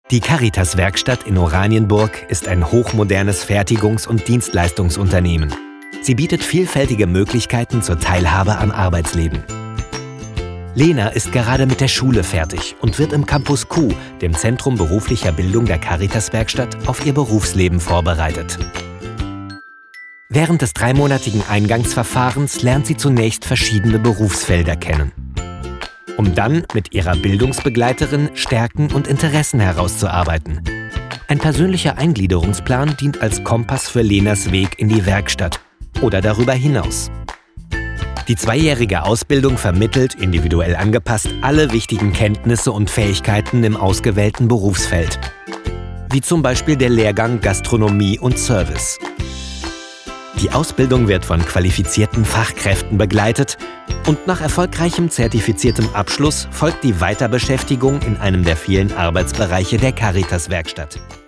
Die Caritas-Werkstatt in Oranienburg ist ein hochmodernes Fertigungs- und Dienstleistungsunternehmen. Sie bietet vielfältige Möglichkeiten zur Teilhabe am Arbeitsleben. Lena ist gerade mit der Schule fertig und wird im Campus Q, dem Zentrum beruflicher Bildung der Caritas-Werkstatt, auf ihr Berufsleben vorbereitet. Während des 3-monatigen Eingangsverfahrens lernt sie zunächst verschiedene Berufsfelder kennen, um dann mit ihrer Bildungsbegleiterin Stärken und Interessen herauszuarbeiten. Ein persönlicher Eingliederungsplan dient als Kompass für Lenas Weg in die Werkstatt oder darüber hinaus. Die 2-jährige Ausbildung vermittelt, individuell angepasst, alle wichtigen Kenntnisse und Fähigkeiten im ausgewählten Berufsfeld, wie zum Beispiel der Lehrgang Gastronomie und Service. Die Ausbildung wird von qualifizierten Fachkräften begleitet und nach erfolgreichem zertifiziertem Abschluss folgt die Weiterbeschäftigung in einem der vielen Arbeitsbereiche der Caritas-Werkstatt.